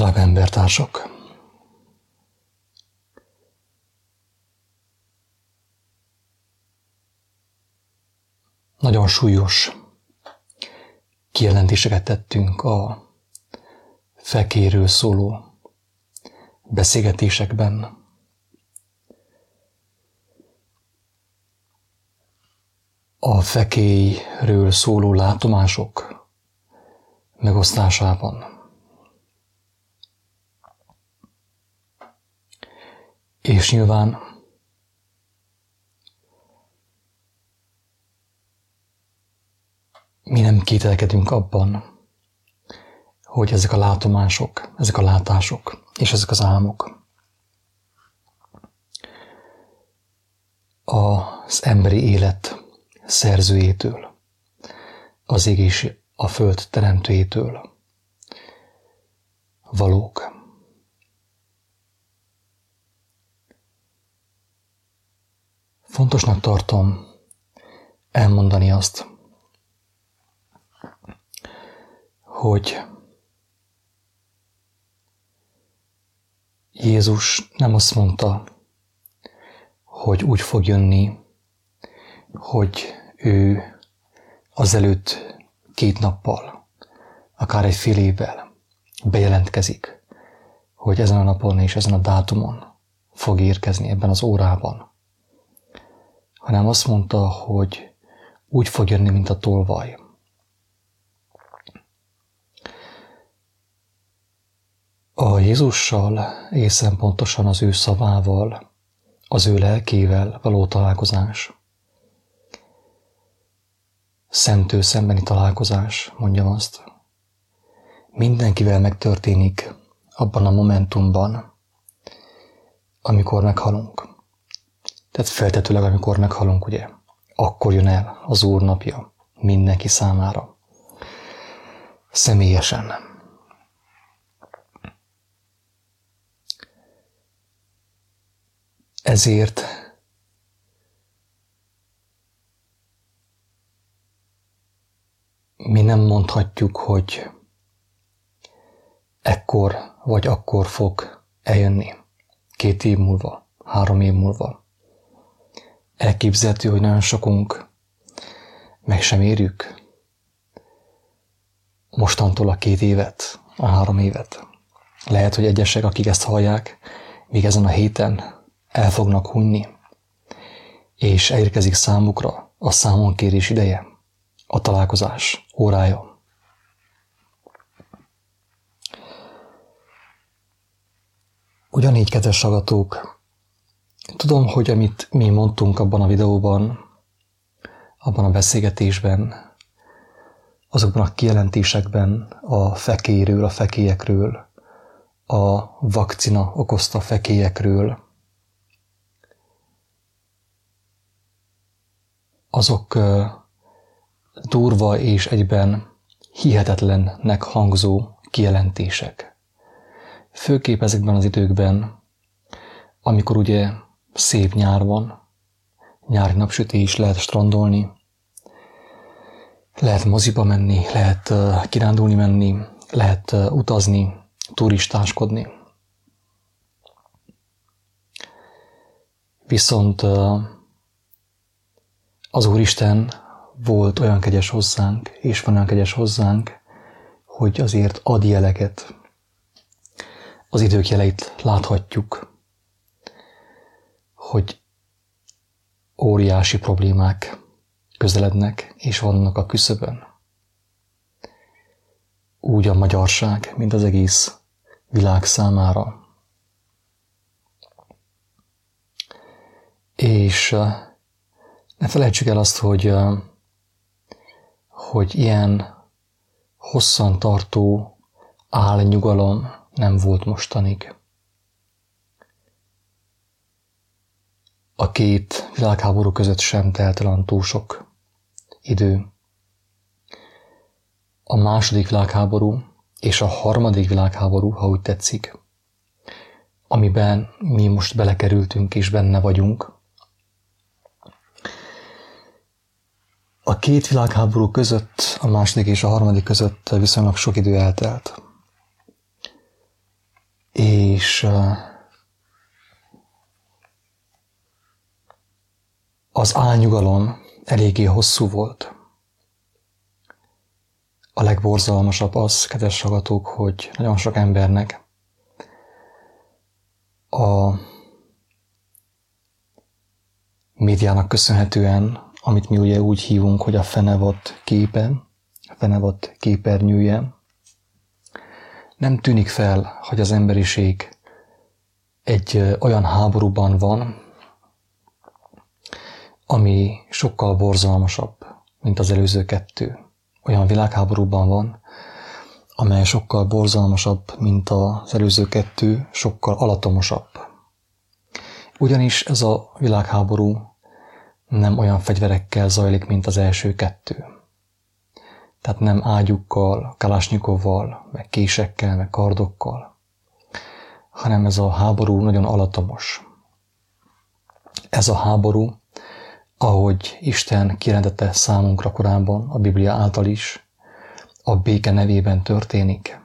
Drága embertársak! Nagyon súlyos kijelentéseket tettünk a fekélyről szóló beszélgetésekben. A fekélyről szóló látomások megosztásában. És nyilván mi nem kételkedünk abban, hogy ezek a látomások, ezek a látások és ezek az álmok az emberi élet szerzőjétől, az ég és a föld teremtőjétől valók. Fontosnak tartom elmondani azt, hogy Jézus nem azt mondta, hogy úgy fog jönni, hogy ő azelőtt 2 nappal, akár egy fél évvel bejelentkezik, hogy ezen a napon és ezen a dátumon fog érkezni ebben az órában, hanem azt mondta, hogy úgy fog jönni, mint a tolvaj. A Jézussal, egészen pontosan az ő szavával, az ő lelkével való találkozás, szemtől szembeni találkozás, mondjam azt, mindenkivel megtörténik abban a momentumban, amikor meghalunk. Tehát feltetőleg, amikor meghalunk, ugye, akkor jön el az Úr napja mindenki számára. Személyesen. Ezért mi nem mondhatjuk, hogy ekkor vagy akkor fog eljönni, 2 év múlva, 3 év múlva. Elképzelhető, hogy nagyon sokunk meg sem érjük mostantól a 2 évet, a 3 évet. Lehet, hogy egyesek, akik ezt hallják, még ezen a héten el fognak hunyni, és elérkezik számukra a számonkérés ideje, a találkozás órája. Ugyanígy, kedves hallgatók, tudom, hogy amit mi mondtunk abban a videóban, abban a beszélgetésben, azokban a kijelentésekben a fekélyről, a fekélyekről, a vakcina okozta fekélyekről, azok durva és egyben hihetetlennek hangzó kijelentések. Főképp ezekben az időkben, amikor ugye szép nyár van, nyári napsütés, lehet strandolni, lehet moziba menni, lehet kirándulni menni, lehet utazni, turistáskodni. Viszont az Úristen volt olyan kegyes hozzánk, és van olyan kegyes hozzánk, hogy azért ad jeleket. Az idők jeleit láthatjuk, hogy óriási problémák közelednek, és vannak a küszöbön. Úgy a magyarság, mint az egész világ számára. És ne felejtsük el azt, hogy ilyen hosszan tartó álnyugalom nem volt mostanig. A 2 világháború között sem telt el túl sok idő. A második világháború és a harmadik világháború, ha úgy tetszik, amiben mi most belekerültünk és benne vagyunk, a 2 világháború között, a második és a harmadik között viszonylag sok idő eltelt. És az álnyugalom eléggé hosszú volt. A legborzalmasabb az, kedves hallgatók, hogy nagyon sok embernek a médiának köszönhetően, amit mi ugye úgy hívunk, hogy a fenevad képe, a fenevad képernyője, nem tűnik fel, hogy az emberiség egy olyan háborúban van, ami sokkal borzalmasabb, mint az előző kettő. Olyan világháborúban van, amely sokkal borzalmasabb, mint az előző kettő, sokkal alatomosabb. Ugyanis ez a világháború nem olyan fegyverekkel zajlik, mint az első kettő. Tehát nem ágyukkal, kalasnyikovval, meg késekkel, meg kardokkal, hanem ez a háború nagyon alatomos. Ez a háború, ahogy Isten kijelentette számunkra korábban, a Biblia által is, a béke nevében történik.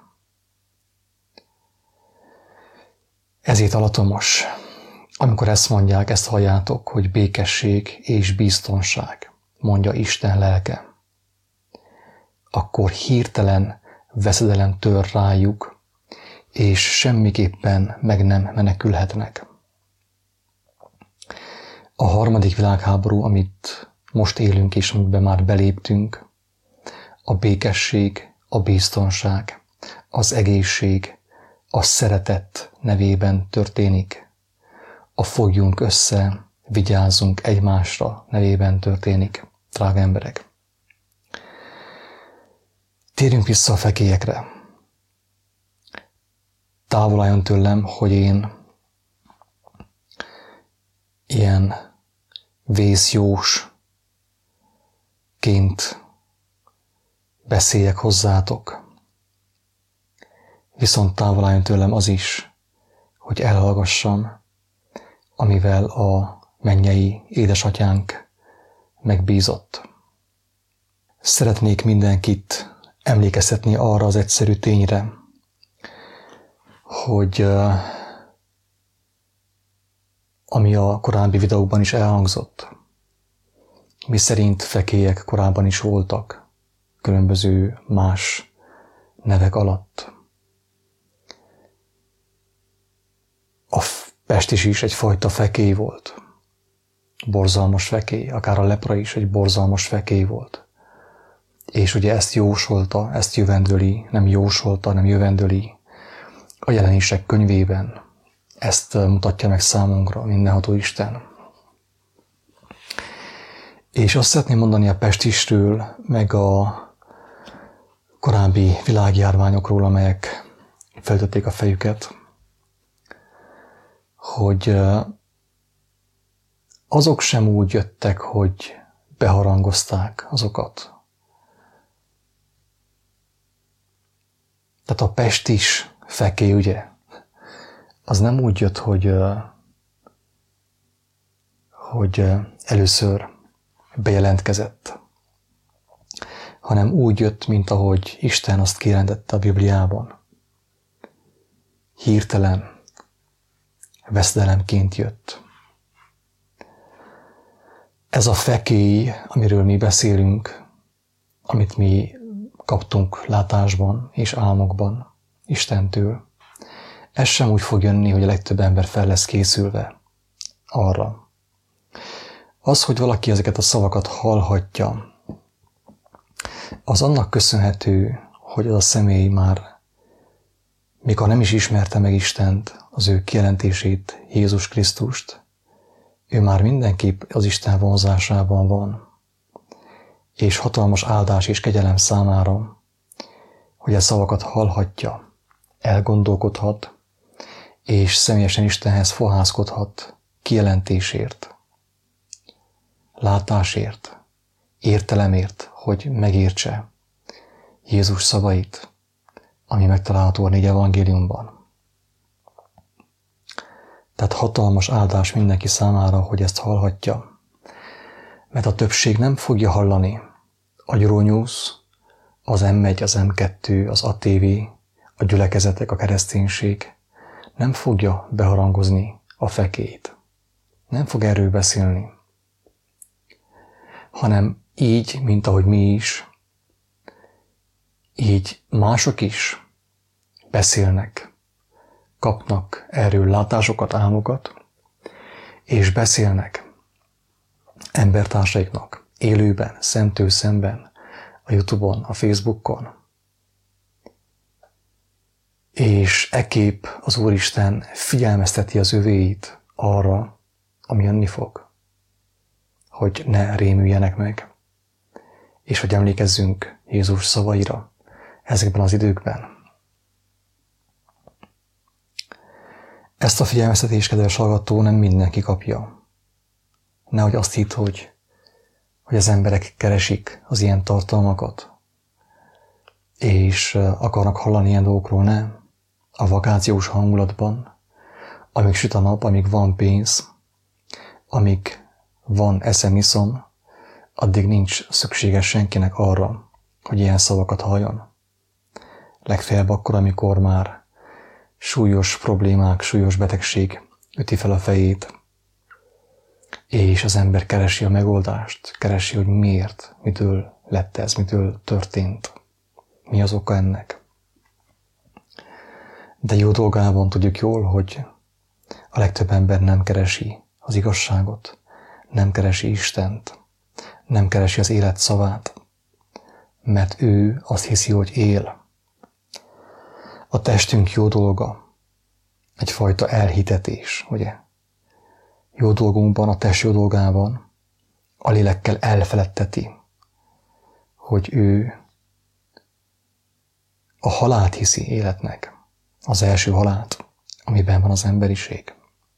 Ezért alatomos. Amikor ezt mondják, ezt halljátok, hogy békesség és biztonság, mondja Isten lelke, akkor hirtelen veszedelem tör rájuk, és semmiképpen meg nem menekülhetnek. A harmadik világháború, amit most élünk és amiben már beléptünk, a békesség, a biztonság, az egészség, a szeretet nevében történik. A fogjunk össze, vigyázzunk egymásra nevében történik, drága emberek. Térjünk vissza a fekélyekre. Távol álljon tőlem, hogy én ilyen vészjósként beszéljek hozzátok. Viszont távol álljon tőlem az is, hogy elhallgassam, amivel a mennyei édesatyánk megbízott. Szeretnék mindenkit emlékeztetni arra az egyszerű tényre, hogy ami a korábbi videókban is elhangzott, miszerint fekélyek korábban is voltak, különböző más nevek alatt. A pest is egyfajta fekély volt. Borzalmas fekély, akár a lepra is egy borzalmas fekély volt. És ugye ezt jósolta, ezt jövendöli, nem jósolta, nem jövendöli a Jelenések könyvében. Ezt mutatja meg számunkra mindenható Isten. És azt szeretném mondani a pestistről, meg a korábbi világjárványokról, amelyek felütötték a fejüket, hogy azok sem úgy jöttek, hogy beharangozták azokat. Tehát a pestis fekély, ugye, az nem úgy jött, hogy először bejelentkezett, hanem úgy jött, mint ahogy Isten azt kijelentette a Bibliában. Hirtelen, veszedelemként jött. Ez a fekély, amiről mi beszélünk, amit mi kaptunk látásban és álmokban Istentől, ez sem úgy fog jönni, hogy a legtöbb ember fel lesz készülve arra. Az, hogy valaki ezeket a szavakat hallhatja, az annak köszönhető, hogy az a személy már, mikor nem is ismerte meg Istent, az ő kijelentését, Jézus Krisztust, ő már mindenképp az Isten vonzásában van, és hatalmas áldás és kegyelem számára, hogy a szavakat hallhatja, elgondolkodhat, és személyesen Istenhez fohászkodhat kijelentésért, látásért, értelemért, hogy megértse Jézus szavait, ami megtalálható a 4 evangéliumban. Tehát hatalmas áldás mindenki számára, hogy ezt hallhatja. Mert a többség nem fogja hallani a Euronews, az M1, az M2, az ATV, a gyülekezetek, a kereszténység nem fogja beharangozni a fekélyt. Nem fog erről beszélni. Hanem így, mint ahogy mi is, így mások is beszélnek, kapnak erről látásokat, álmokat, és beszélnek embertársaiknak, élőben, szemtől szemben, a YouTube-on, a Facebookon. És ekképp az Úristen figyelmezteti az övéit arra, ami jönni fog, hogy ne rémüljenek meg, és hogy emlékezzünk Jézus szavaira ezekben az időkben. Ezt a figyelmeztetést, kedves hallgató, nem mindenki kapja. Nehogy azt hidd, hogy az emberek keresik az ilyen tartalmakat, és akarnak hallani ilyen dolgokról, nem. A vakációs hangulatban, amíg süt a nap, amíg van pénz, amíg van eszem, iszom, addig nincs szüksége senkinek arra, hogy ilyen szavakat halljon. Legfeljebb akkor, amikor már súlyos problémák, súlyos betegség üti fel a fejét, és az ember keresi a megoldást, keresi, hogy miért, mitől lett ez, mitől történt, mi az oka ennek. De jó dolgában tudjuk jól, hogy a legtöbb ember nem keresi az igazságot, nem keresi Istent, nem keresi az élet szavát, mert ő azt hiszi, hogy él. A testünk jó dolga, egyfajta elhitetés, ugye? Jó dolgunkban, a test jó dolgában a lélekkel elfeledteti, hogy ő a halált hiszi életnek, az első halált, amiben van az emberiség.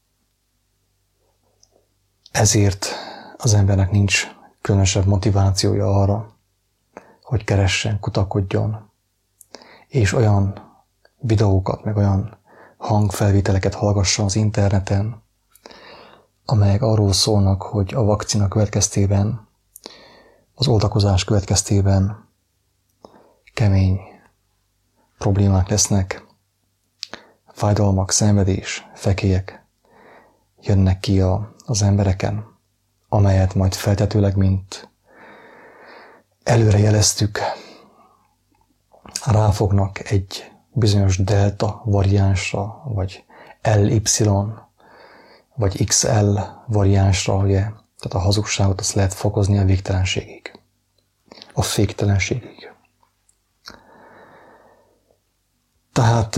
Ezért az embernek nincs különösebb motivációja arra, hogy keressen, kutakodjon, és olyan videókat, meg olyan hangfelvételeket hallgasson az interneten, amelyek arról szólnak, hogy a vakcina következtében, az oltakozás következtében kemény problémák lesznek, fájdalmak, szenvedés, fekélyek jönnek ki az embereken, amelyet majd feltetőleg, mint előre jeleztük, ráfognak egy bizonyos delta variánsra, vagy LY, vagy XL variánsra, ugye? Tehát a hazugságot azt lehet fokozni a végtelenségig, a féktelenségig. Tehát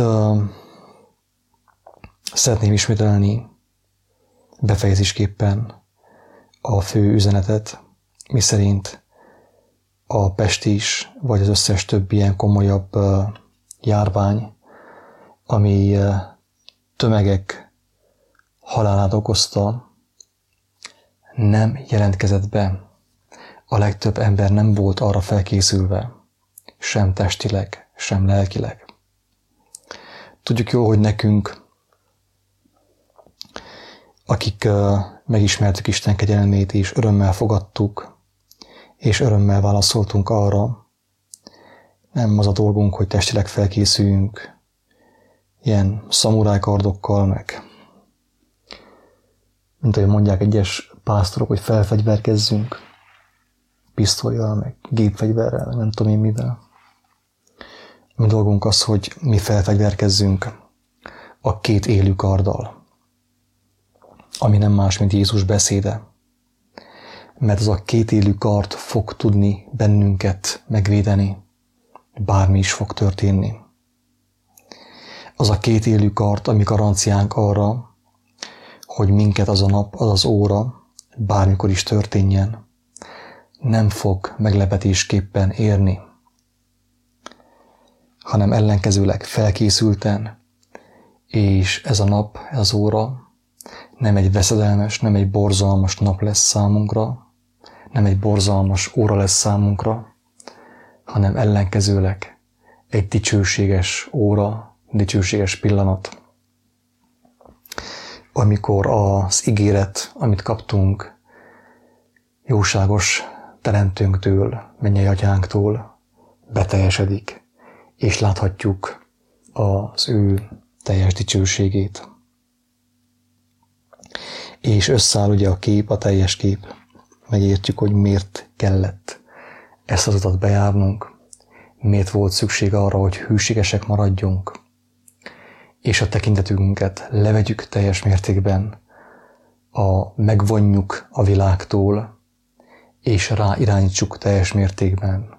szeretném ismételni befejezésképpen a fő üzenetet, miszerint a pestis, vagy az összes többi ilyen komolyabb járvány, ami tömegek halálát okozta, nem jelentkezett be. A legtöbb ember nem volt arra felkészülve, sem testileg, sem lelkileg. Tudjuk jól, hogy nekünk, akik megismertük Isten kegyelmét, és örömmel fogadtuk, és örömmel válaszoltunk arra, nem az a dolgunk, hogy testileg felkészüljünk ilyen szamurájkardokkal, meg mint ahogy mondják egyes pásztorok, hogy felfegyverkezzünk pisztollyal, meg gépfegyverrel, meg nem tudom én mivel. Mi dolgunk az, hogy mi felfegyverkezzünk a két élő karddal, ami nem más, mint Jézus beszéde. Mert az a két élő kard fog tudni bennünket megvédeni, bármi is fog történni. Az a két élő kard, ami garanciánk arra, hogy minket az a nap, az az óra, bármikor is történjen, nem fog meglepetésképpen érni, hanem ellenkezőleg felkészülten, és ez a nap, ez az óra nem egy veszedelmes, nem egy borzalmas nap lesz számunkra, nem egy borzalmas óra lesz számunkra, hanem ellenkezőleg egy dicsőséges óra, dicsőséges pillanat, amikor az ígéret, amit kaptunk jóságos teremtőnktől, mennyei atyánktól beteljesedik, és láthatjuk az ő teljes dicsőségét. És összeáll ugye a kép, a teljes kép. Megértjük, hogy miért kellett ezt az utat bejárnunk, miért volt szükség arra, hogy hűségesek maradjunk, és a tekintetünket levegyük teljes mértékben, megvonjuk a világtól, és ráirányítsuk teljes mértékben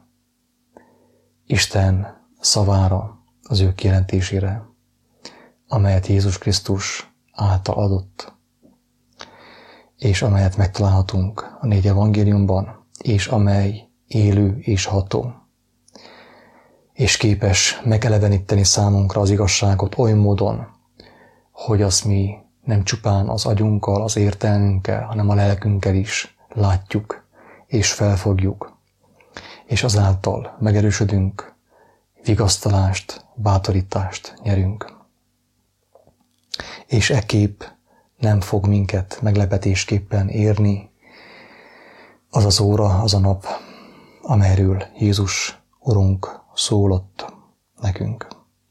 Isten szavára, az ő kijelentésére, amelyet Jézus Krisztus által adott, és amelyet megtalálhatunk a 4 evangéliumban, és amely élő és ható, és képes megeleveníteni számunkra az igazságot oly módon, hogy azt mi nem csupán az agyunkkal, az értelmünkkel, hanem a lelkünkkel is látjuk és felfogjuk, és azáltal megerősödünk, vigasztalást, bátorítást nyerünk. És e kép nem fog minket meglepetésképpen érni, az az óra, az a nap, amelyről Jézus Urunk szólott nekünk.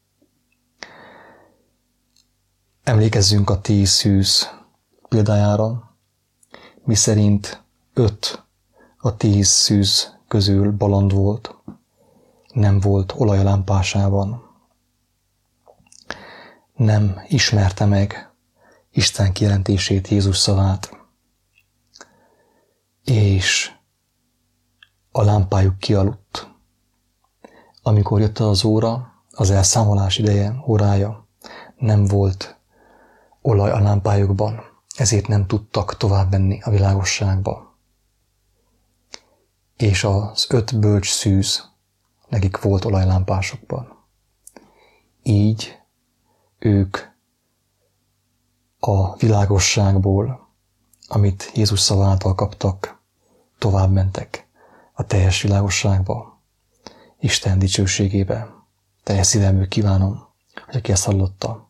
Emlékezzünk a 10 szűz példájára, miszerint 5 a 10 szűz közül bolond volt, nem volt olaj a lámpásában, nem ismerte meg Isten kijelentését, Jézus szavát, és a lámpájuk kialudt. Amikor jött az óra, az elszámolás ideje, órája, nem volt olaj a lámpájukban, ezért nem tudtak tovább menni a világosságba. És az 5 bölcs szűz, nekik volt olaj lámpásokban. Így ők a világosságból, amit Jézus szavától kaptak, tovább mentek a teljes világosságba, Isten dicsőségébe. Teljes szívemből kívánom, hogy aki ezt hallotta,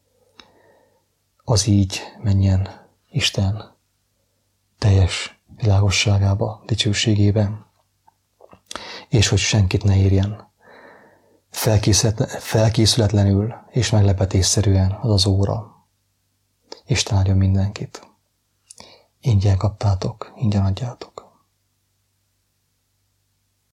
az így menjen Isten teljes világosságába, dicsőségébe, és hogy senkit ne érjen felkészületlenül és meglepetésszerűen az az óra. Isten áldjon mindenkit. Ingyen kaptátok, ingyen adjátok.